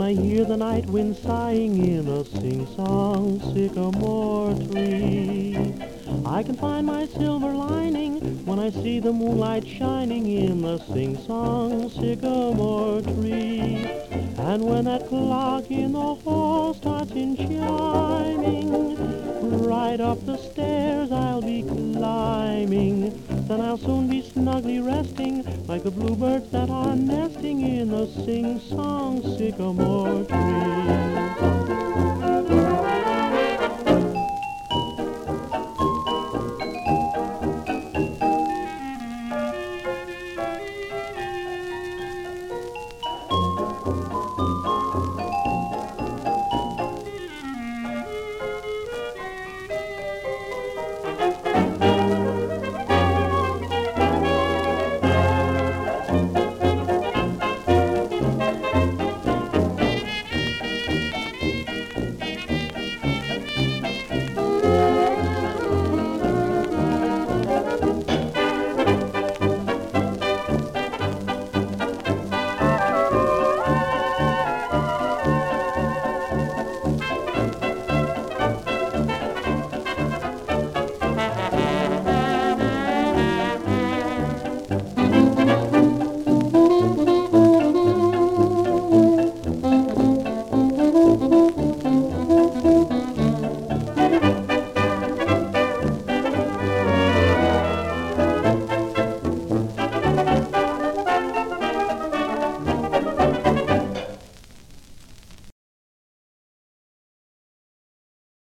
I hear the night wind sighing in a sing-song sycamore tree. I can find my silver lining when I see the moonlight shining in the sing-song sycamore tree. And when that clock in the hall starts in chiming, right up the stairs I'll be climbing. Then I'll soon be snugly resting like the bluebirds that are nesting in the sing-song sycamore tree.